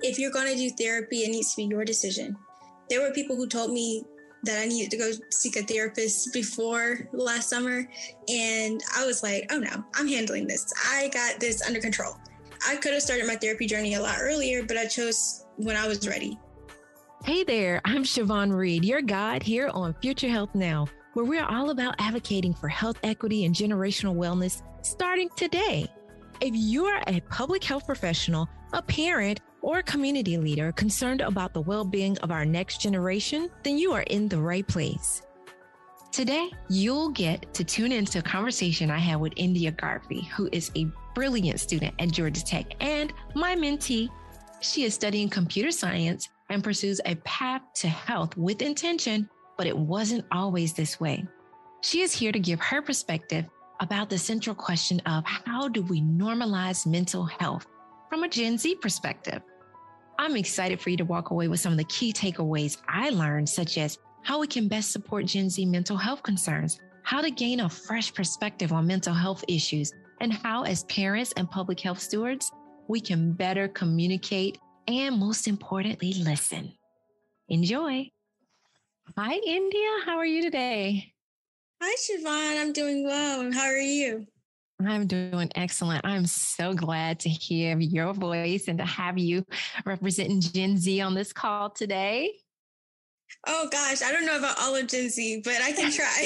if you're going to do therapy, it needs to be your decision. There were people who told me that I needed to go seek a therapist before last summer. And I was like, oh no, I'm handling this. I got this under control. I could have started my therapy journey a lot earlier, but I chose when I was ready. Hey there, I'm Siobhan Reed, your guide here on Future Health Now, where we're all about advocating for health equity and generational wellness starting today. If you are a public health professional, a parent, or a community leader concerned about the well-being of our next generation, then you are in the right place. Today, you'll get to tune into a conversation I had with India Garvey, who is a brilliant student at Georgia Tech and my mentee. She is studying computer science and pursues a path to health with intention, but it wasn't always this way. She is here to give her perspective about the central question of how do we normalize mental health from a Gen Z perspective. I'm excited for you to walk away with some of the key takeaways I learned, such as how we can best support Gen Z mental health concerns, how to gain a fresh perspective on mental health issues, and how as parents and public health stewards, we can better communicate and most importantly, listen. Enjoy. Hi, India. How are you today? Hi, Siobhan. I'm doing well. How are you? I'm doing excellent. I'm so glad to hear your voice and to have you representing Gen Z on this call today. Oh gosh, I don't know about all of Gen Z, but I can try.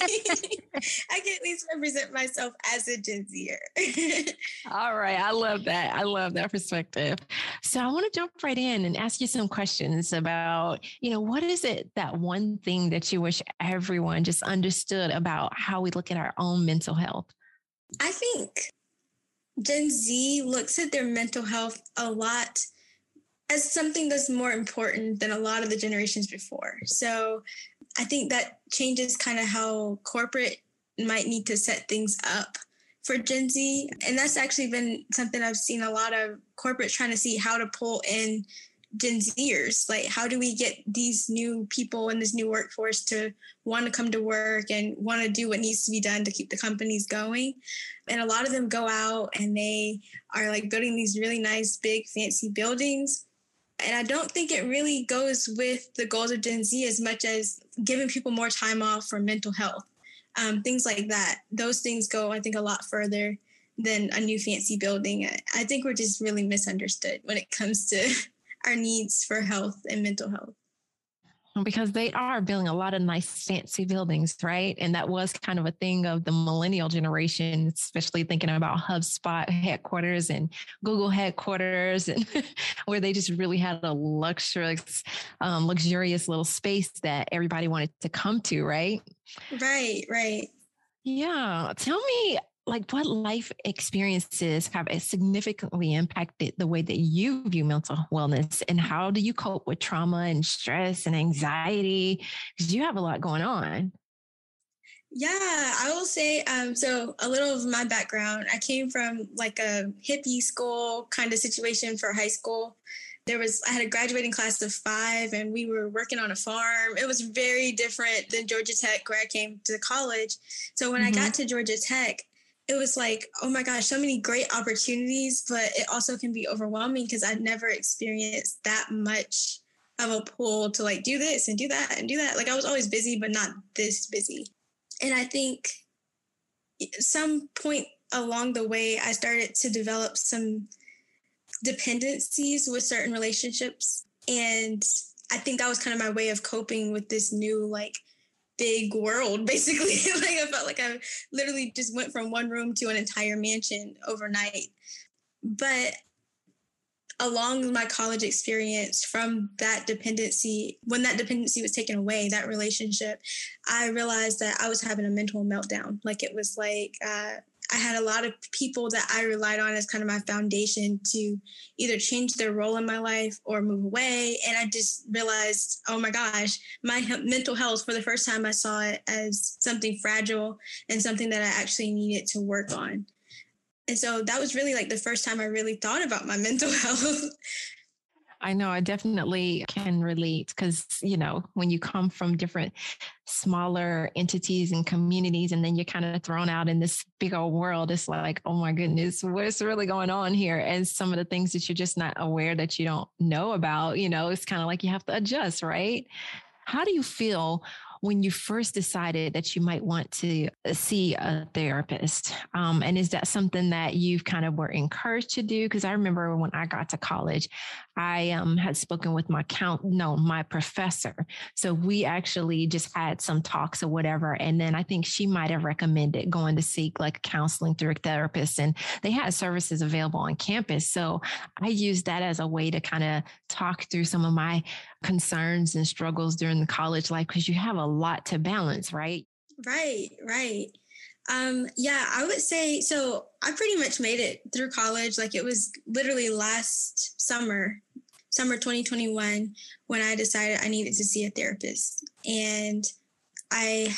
I can at least represent myself as a Gen Zer. All right. I love that. I love that perspective. So I want to jump right in and ask you some questions about, what is it, that one thing that you wish everyone just understood about how we look at our own mental health? I think Gen Z looks at their mental health a lot as something that's more important than a lot of the generations before. So I think that changes kind of how corporate might need to set things up for Gen Z. And that's actually been something I've seen a lot of corporates trying to see how to pull in Gen Zers. Like, how do we get these new people in this new workforce to want to come to work and want to do what needs to be done to keep the companies going? And a lot of them go out and they are like building these really nice, big, fancy buildings. And I don't think it really goes with the goals of Gen Z as much as giving people more time off for mental health. Things like that. Those things go, I think, a lot further than a new fancy building. I think we're just really misunderstood when it comes to our needs for health and mental health. Because they are building a lot of nice fancy buildings, right? And that was kind of a thing of the millennial generation, especially thinking about HubSpot headquarters and Google headquarters, and where they just really had a luxurious little space that everybody wanted to come to, right? Right. Yeah. Tell me, what life experiences have significantly impacted the way that you view mental wellness, and how do you cope with trauma and stress and anxiety? Because you have a lot going on. Yeah, I will say, so a little of my background, I came from like a hippie school kind of situation for high school. I had a graduating class of 5 and we were working on a farm. It was very different than Georgia Tech where I came to college. So when I got to Georgia Tech, it was like, oh my gosh, so many great opportunities, but it also can be overwhelming because I'd never experienced that much of a pull to like do this and do that and do that. Like I was always busy, but not this busy. And I think some point along the way, I started to develop some dependencies with certain relationships. And I think that was kind of my way of coping with this new, big world, basically. I felt like I literally just went from one room to an entire mansion overnight. But along my college experience, from that dependency, when that dependency was taken away, that relationship, I realized that I was having a mental meltdown. It was I had a lot of people that I relied on as kind of my foundation to either change their role in my life or move away. And I just realized, oh my gosh, my mental health, for the first time, I saw it as something fragile and something that I actually needed to work on. And so that was really the first time I really thought about my mental health. I know I definitely can relate because, when you come from different smaller entities and communities, and then you're kind of thrown out in this big old world, it's like, oh my goodness, what's really going on here? And some of the things that you're just not aware that you don't know about, it's kind of like you have to adjust, right? How do you feel when you first decided that you might want to see a therapist? And is that something that you kind of were encouraged to do? Because I remember when I got to college, I had spoken with my professor. So we actually just had some talks or whatever. And then I think she might have recommended going to seek like counseling through a therapist. And they had services available on campus. So I used that as a way to kind of talk through some of my concerns and struggles during the college life, because you have a lot to balance, right? Right. Yeah, I would say, so I pretty much made it through college. Like it was literally last summer 2021, when I decided I needed to see a therapist. And I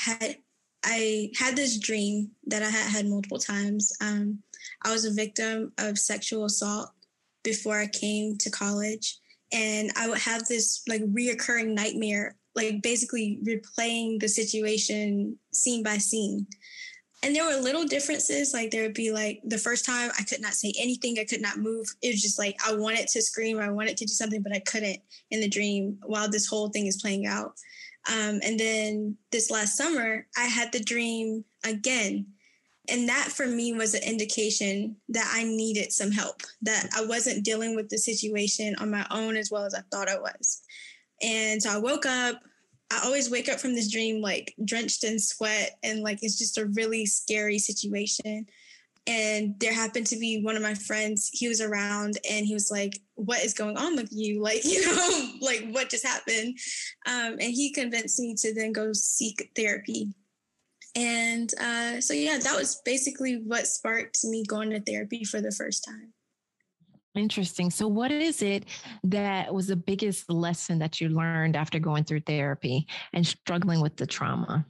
had this dream that I had multiple times. I was a victim of sexual assault before I came to college. And I would have this like reoccurring nightmare, like basically replaying the situation scene by scene. And there were little differences. Like there would be like the first time I could not say anything. I could not move. It was just like I wanted to scream. I wanted to do something, but I couldn't in the dream while this whole thing is playing out. And then this last summer, I had the dream again. And that for me was an indication that I needed some help, that I wasn't dealing with the situation on my own as well as I thought I was. And so I woke up. I always wake up from this dream like drenched in sweat, and like it's just a really scary situation. And there happened to be one of my friends, he was around, and he was like, what is going on with you? Like, like what just happened? And he convinced me to then go seek therapy. And so, yeah, that was basically what sparked me going to therapy for the first time. Interesting. So what is it that was the biggest lesson that you learned after going through therapy and struggling with the trauma?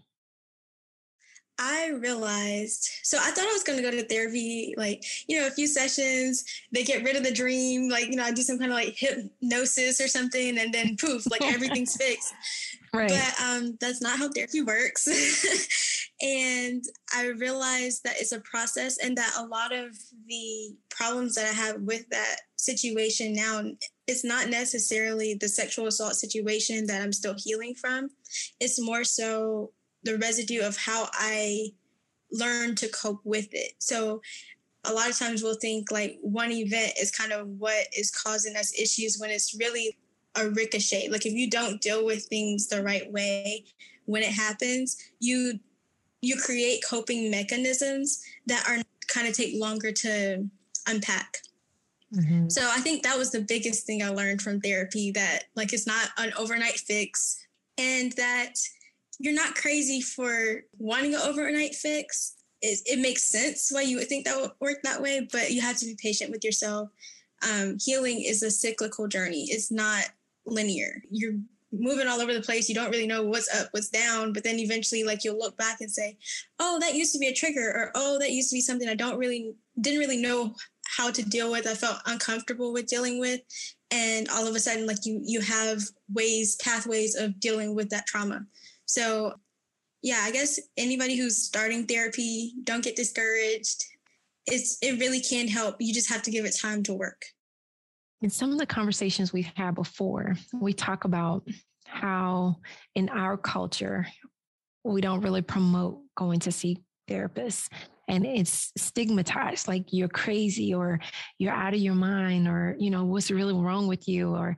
I realized, so I thought I was going to go to therapy, like, a few sessions, they get rid of the dream, like, I do some kind of like hypnosis or something, and then poof, like everything's fixed. Right. But that's not how therapy works. And I realized that it's a process, and that a lot of the problems that I have with that situation now, it's not necessarily the sexual assault situation that I'm still healing from. It's more so the residue of how I learned to cope with it. So a lot of times we'll think like one event is kind of what is causing us issues, when it's really a ricochet. Like if you don't deal with things the right way when it happens, you create coping mechanisms that are kind of take longer to unpack. Mm-hmm. So I think that was the biggest thing I learned from therapy, that like it's not an overnight fix, and that you're not crazy for wanting an overnight fix. It makes sense why you would think that would work that way, but you have to be patient with yourself. Healing is a cyclical journey. It's not linear. You're moving all over the place. You don't really know what's up, what's down, but then eventually like you'll look back and say, oh, that used to be a trigger, or, oh, that used to be something I didn't really know how to deal with. I felt uncomfortable with dealing with. And all of a sudden, like you have pathways of dealing with that trauma. So yeah, I guess anybody who's starting therapy, don't get discouraged. It really can help. You just have to give it time to work. In some of the conversations we've had before, we talk about how in our culture, we don't really promote going to see therapists, and it's stigmatized, like you're crazy or you're out of your mind, or, what's really wrong with you. Or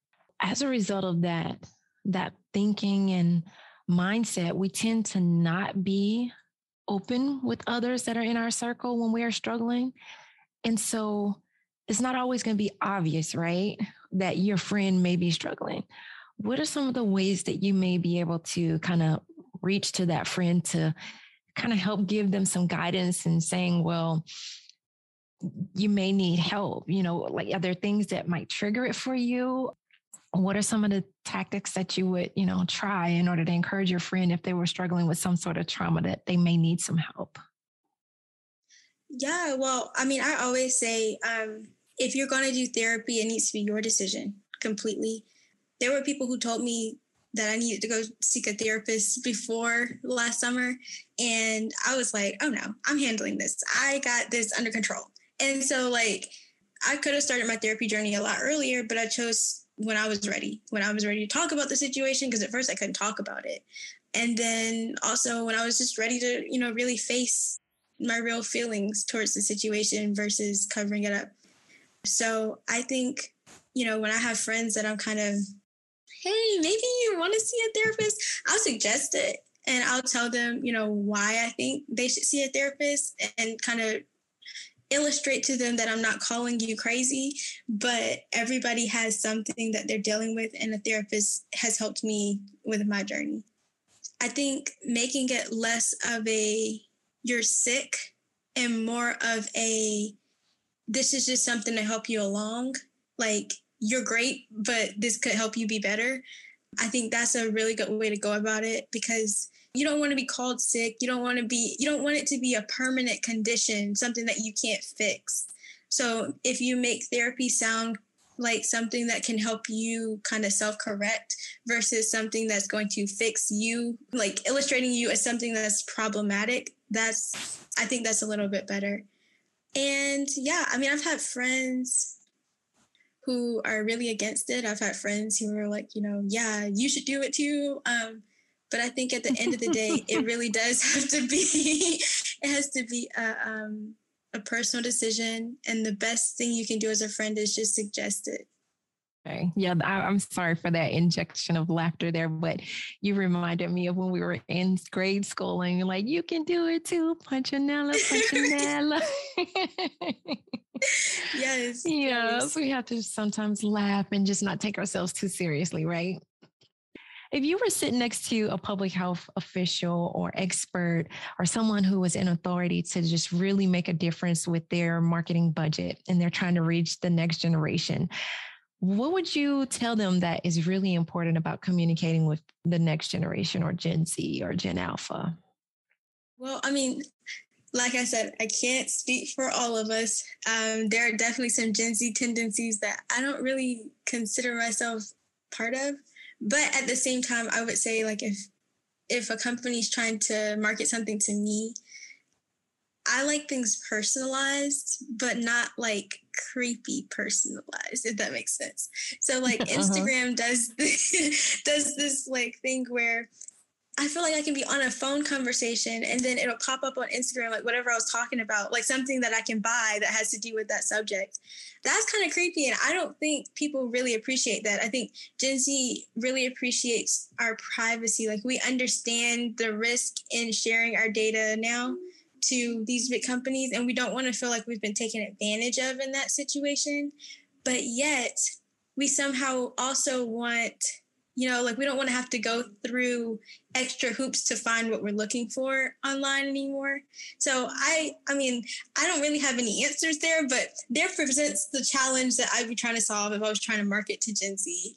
as a result of that thinking and mindset, we tend to not be open with others that are in our circle when we are struggling. And so it's not always going to be obvious, right, that your friend may be struggling. What are some of the ways that you may be able to kind of reach to that friend to kind of help give them some guidance and saying, well, you may need help, like are there things that might trigger it for you? What are some of the tactics that you would, try in order to encourage your friend if they were struggling with some sort of trauma that they may need some help? Yeah, well, I mean, I always say, if you're going to do therapy, it needs to be your decision. completely. There were people who told me that I needed to go seek a therapist before last summer. And I was like, oh no, I'm handling this. I got this under control. And so like, I could have started my therapy journey a lot earlier, but I chose when I was ready to talk about the situation, because at first I couldn't talk about it. And then also when I was just ready to, really face my real feelings towards the situation versus covering it up. So I think, when I have friends that I'm kind of, hey, maybe you want to see a therapist, I'll suggest it. And I'll tell them, why I think they should see a therapist, and kind of illustrate to them that I'm not calling you crazy, but everybody has something that they're dealing with, and a therapist has helped me with my journey. I think making it less of a you're sick and more of a this is just something to help you along. Like, you're great, but this could help you be better. I think that's a really good way to go about it, because you don't want to be called sick. You don't want it to be a permanent condition, something that you can't fix. So if you make therapy sound like something that can help you kind of self-correct versus something that's going to fix you, like illustrating you as something that's problematic, I think that's a little bit better. And yeah, I mean, I've had friends who are really against it. I've had friends who are like, yeah, you should do it too. But I think at the end of the day, it really does have to be, it has to be a personal decision. And the best thing you can do as a friend is just suggest it. Okay. Yeah, I'm sorry for that injection of laughter there, but you reminded me of when we were in grade school and you're like, you can do it too, Punchinella, Punchinella. Yes. Yes, we have to sometimes laugh and just not take ourselves too seriously, right? If you were sitting next to a public health official or expert or someone who was in authority to just really make a difference with their marketing budget, and they're trying to reach the next generation, what would you tell them that is really important about communicating with the next generation, or Gen Z or Gen Alpha? Well, I mean, like I said, I can't speak for all of us. There are definitely some Gen Z tendencies that I don't really consider myself part of. But at the same time, I would say, like, if a company's trying to market something to me, I like things personalized, but not like creepy personalized, if that makes sense. So like Instagram does this like thing where I feel like I can be on a phone conversation and then it'll pop up on Instagram, like whatever I was talking about, like something that I can buy that has to do with that subject. That's kind of creepy. And I don't think people really appreciate that. I think Gen Z really appreciates our privacy. Like, we understand the risk in sharing our data now to these big companies, and we don't want to feel like we've been taken advantage of in that situation. But yet we somehow also want, like, we don't want to have to go through extra hoops to find what we're looking for online anymore. So I mean, I don't really have any answers there, but there presents the challenge that I'd be trying to solve if I was trying to market to Gen Z.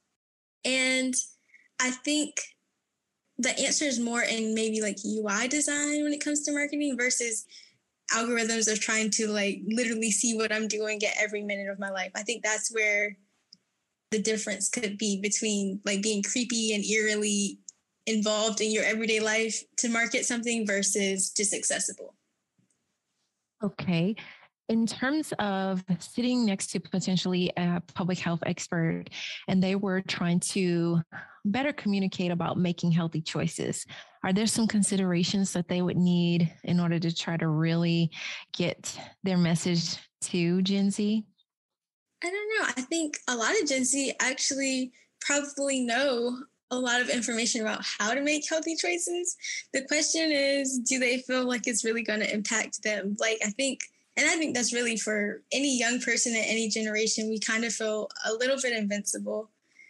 And I think the answer is more in maybe like UI design when it comes to marketing versus algorithms of trying to like literally see what I'm doing at every minute of my life. I think that's where the difference could be between like being creepy and eerily involved in your everyday life to market something versus just accessible. Okay. In terms of sitting next to potentially a public health expert, and they were trying to better communicate about making healthy choices, are there some considerations that they would need in order to try to really get their message to Gen Z? I don't know. I think a lot of Gen Z actually probably know a lot of information about how to make healthy choices. The question is, do they feel like it's really going to impact them? Like, I think that's really for any young person at any generation, we kind of feel a little bit invincible.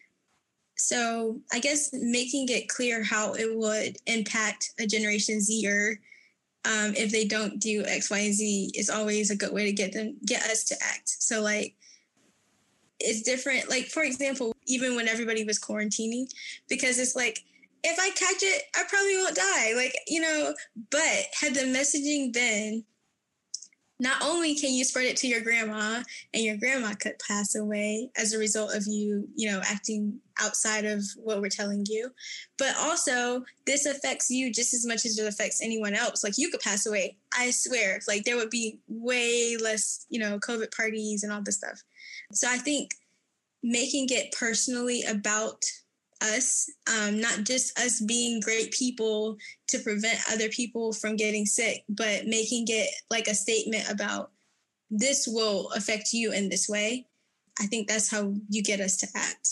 So I guess making it clear how it would impact a Generation Zer if they don't do X, Y, and Z is always a good way to get us to act. So like, it's different. Like, for example, even when everybody was quarantining, because it's like, if I catch it, I probably won't die. Like, but had the messaging been, not only can you spread it to your grandma, and your grandma could pass away as a result of you, acting outside of what we're telling you, but also this affects you just as much as it affects anyone else. Like, you could pass away. I swear, like, there would be way less, COVID parties and all this stuff. So I think making it personally about us, not just us being great people to prevent other people from getting sick, but making it like a statement about this will affect you in this way. I think that's how you get us to act.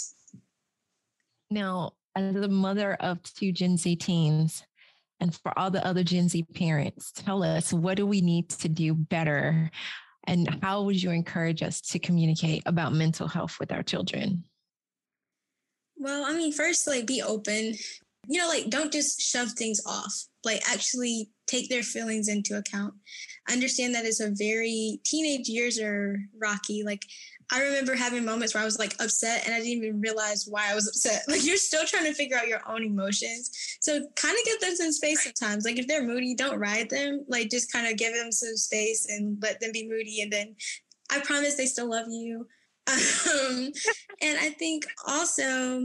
Now, as the mother of 2 Gen Z teens, and for all the other Gen Z parents, tell us, what do we need to do better? And how would you encourage us to communicate about mental health with our children? Well, I mean, first, like, be open, don't just shove things off, like, actually take their feelings into account. Understand that teenage years are rocky. Like, I remember having moments where I was like upset and I didn't even realize why I was upset. Like, you're still trying to figure out your own emotions. So kind of give them some space sometimes. Like, if they're moody, don't ride them. Like, just kind of give them some space and let them be moody. And then I promise they still love you. And I think also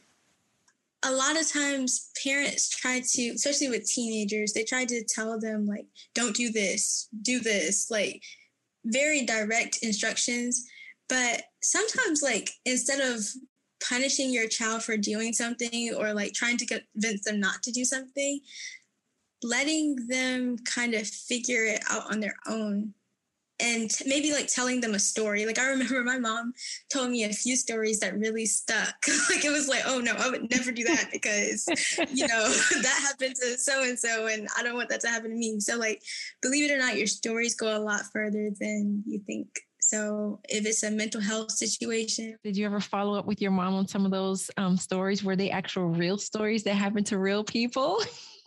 a lot of times parents try to, especially with teenagers, they try to tell them, like, don't do this, like, very direct instructions. But sometimes, like, instead of punishing your child for doing something or like trying to convince them not to do something, letting them kind of figure it out on their own. And maybe like telling them a story. Like, I remember my mom told me a few stories that really stuck. Like, it was like, oh no, I would never do that because, that happened to so-and-so and I don't want that to happen to me. So, like, believe it or not, your stories go a lot further than you think. So if it's a mental health situation. Did you ever follow up with your mom on some of those stories? Were they actual real stories that happened to real people?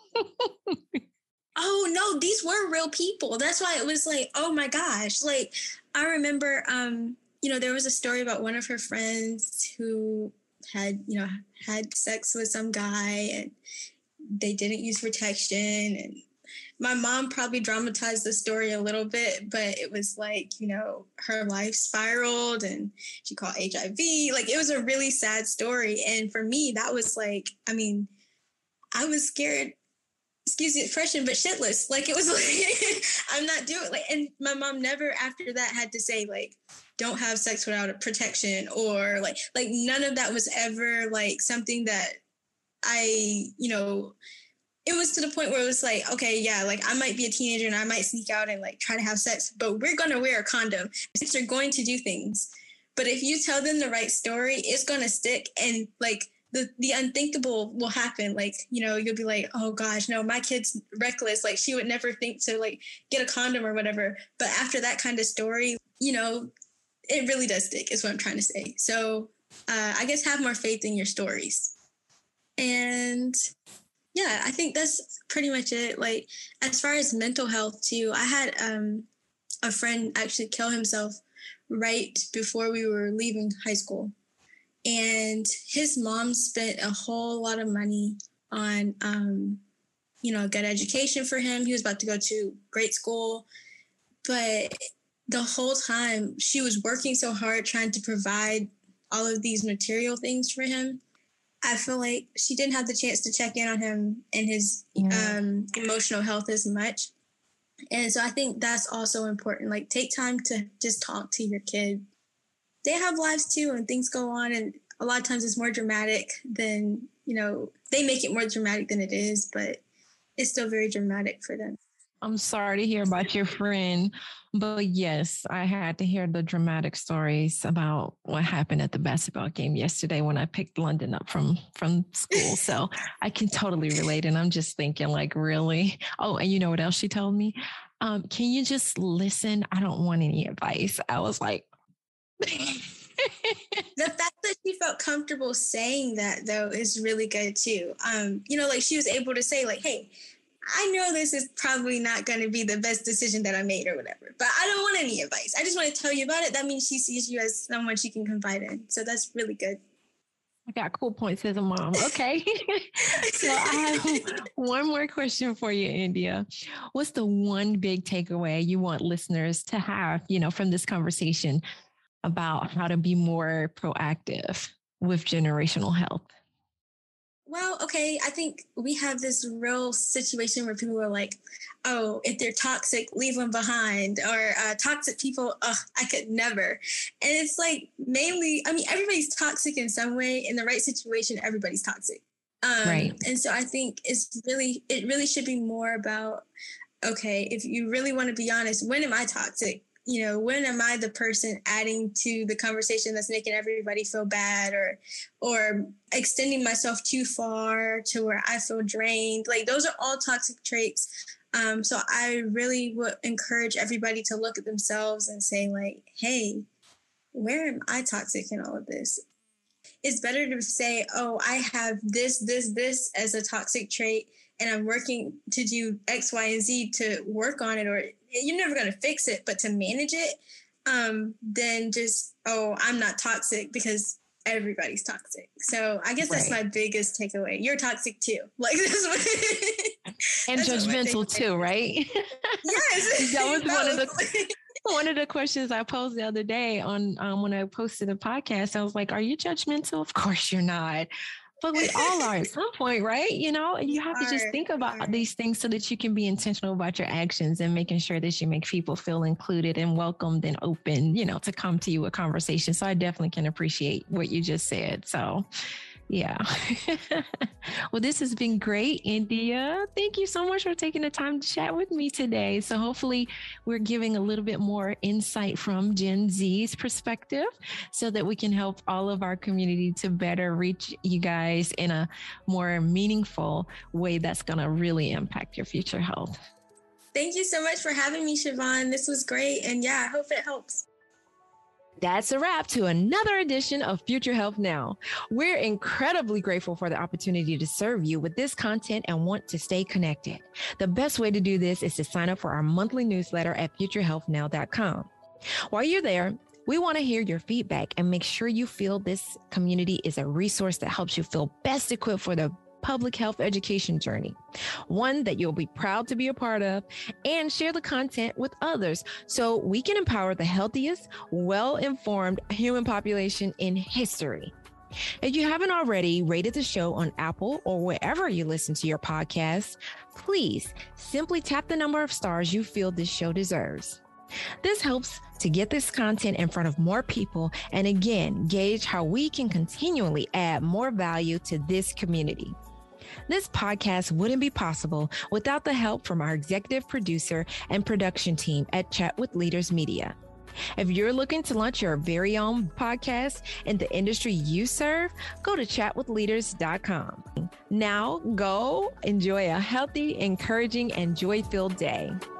Oh no, these were real people. That's why it was like, oh my gosh. Like, I remember, there was a story about one of her friends who had sex with some guy and they didn't use protection. And my mom probably dramatized the story a little bit, but it was like, her life spiraled and she caught HIV. Like, it was a really sad story. And for me, that was like, I mean, I was scared, excuse the expression, but shitless. Like, it was like, I'm not doing, like, and my mom never after that had to say, like, don't have sex without a protection, or like none of that was ever like something that it was to the point where it was like, okay, yeah, like, I might be a teenager and I might sneak out and like try to have sex, but we're going to wear a condom since they're going to do things. But if you tell them the right story, it's going to stick, and like, the unthinkable will happen. Like, you'll be like, oh gosh, no, my kid's reckless. Like, she would never think to like get a condom or whatever. But after that kind of story, it really does stick, is what I'm trying to say. So I guess have more faith in your stories. And yeah, I think that's pretty much it. Like, as far as mental health too, I had a friend actually kill himself right before we were leaving high school. And his mom spent a whole lot of money on, a good education for him. He was about to go to great school. But the whole time she was working so hard trying to provide all of these material things for him, I feel like she didn't have the chance to check in on him and his emotional health as much. And so I think that's also important. Like, take time to just talk to your kid. They have lives too, and things go on, and a lot of times it's more dramatic than, they make it more dramatic than it is, but it's still very dramatic for them. I'm sorry to hear about your friend, but yes, I had to hear the dramatic stories about what happened at the basketball game yesterday when I picked London up from school. So I can totally relate. And I'm just thinking, like, really? Oh, and you know what else she told me? Can you just listen? I don't want any advice. I was like, the fact that she felt comfortable saying that, though, is really good too. Like, she was able to say, like, hey, I know this is probably not going to be the best decision that I made or whatever, but I don't want any advice. I just want to tell you about it. That means she sees you as someone she can confide in. So that's really good. I got cool points as a mom. Okay. So I have one more question for you, India. What's the one big takeaway you want listeners to have, from this conversation about how to be more proactive with generational health? Well, okay, I think we have this real situation where people are like, oh, if they're toxic, leave them behind, or toxic people, I could never. And it's like mainly, I mean, everybody's toxic in some way. In the right situation, everybody's toxic. Right. And so I think it really should be more about, okay, if you really want to be honest, when am I toxic? When am I the person adding to the conversation that's making everybody feel bad, or extending myself too far to where I feel drained? Like, those are all toxic traits. So I really would encourage everybody to look at themselves and say, like, hey, where am I toxic in all of this? It's better to say, oh, I have this as a toxic trait, and I'm working to do X, Y, and Z to work on it, or you're never going to fix it, but to manage it, then just, oh, I'm not toxic, because everybody's toxic. So I guess that's my biggest takeaway. You're toxic too. Like, this and judgmental too, right? Yes. That was one of the questions I posed the other day on when I posted the podcast. I was like, are you judgmental? Of course you're not. But we all are at some point, right? You have to just think about these things so that you can be intentional about your actions and making sure that you make people feel included and welcomed and open, to come to you with conversation. So I definitely can appreciate what you just said. So yeah. Well, this has been great, India. Thank you so much for taking the time to chat with me today. So hopefully we're giving a little bit more insight from Gen Z's perspective so that we can help all of our community to better reach you guys in a more meaningful way that's going to really impact your future health. Thank you so much for having me, Siobhan. This was great. And yeah, I hope it helps. That's a wrap to another edition of Future Health Now. We're incredibly grateful for the opportunity to serve you with this content and want to stay connected. The best way to do this is to sign up for our monthly newsletter at futurehealthnow.com. While you're there, we want to hear your feedback and make sure you feel this community is a resource that helps you feel best equipped for the public health education journey, one that you'll be proud to be a part of, and share the content with others so we can empower the healthiest, well-informed human population in history. If you haven't already rated the show on Apple or wherever you listen to your podcast, please simply tap the number of stars you feel this show deserves. This helps to get this content in front of more people and again, gauge how we can continually add more value to this community. This podcast wouldn't be possible without the help from our executive producer and production team at Chat with Leaders Media. If you're looking to launch your very own podcast in the industry you serve, go to chatwithleaders.com. Now go enjoy a healthy, encouraging, and joy-filled day.